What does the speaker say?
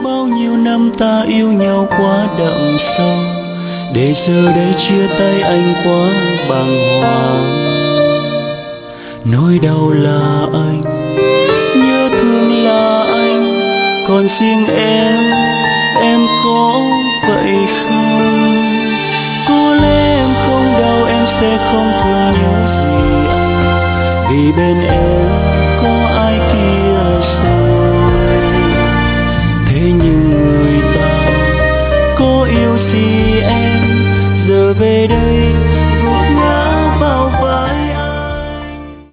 bao nhiêu năm ta yêu nhau quá đậm sâu, để giờ đây chia tay anh quá bàng hoàng. Nỗi đau là anh, nhớ thương là anh, còn riêng em có vậy không? Có lẽ em không đau, em sẽ không thương nhớ gì anh, vì bên